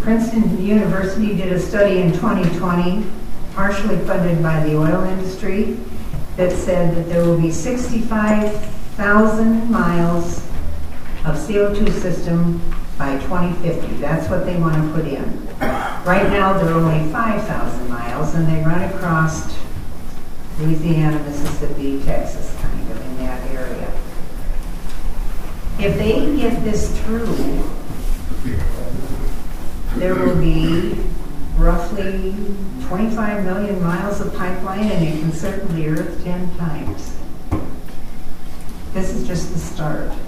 Princeton University did a study in 2020, partially funded by the oil industry, that said that there will be 65,000 miles of CO2 system by 2050. That's what they want to put in. Right now, they're only 5,000 miles, and they run across Louisiana, Mississippi, Texas, kind of in that area. If they get this through, there will be roughly 25 million miles of pipeline, and it can circle the Earth 10 times. This is just the start.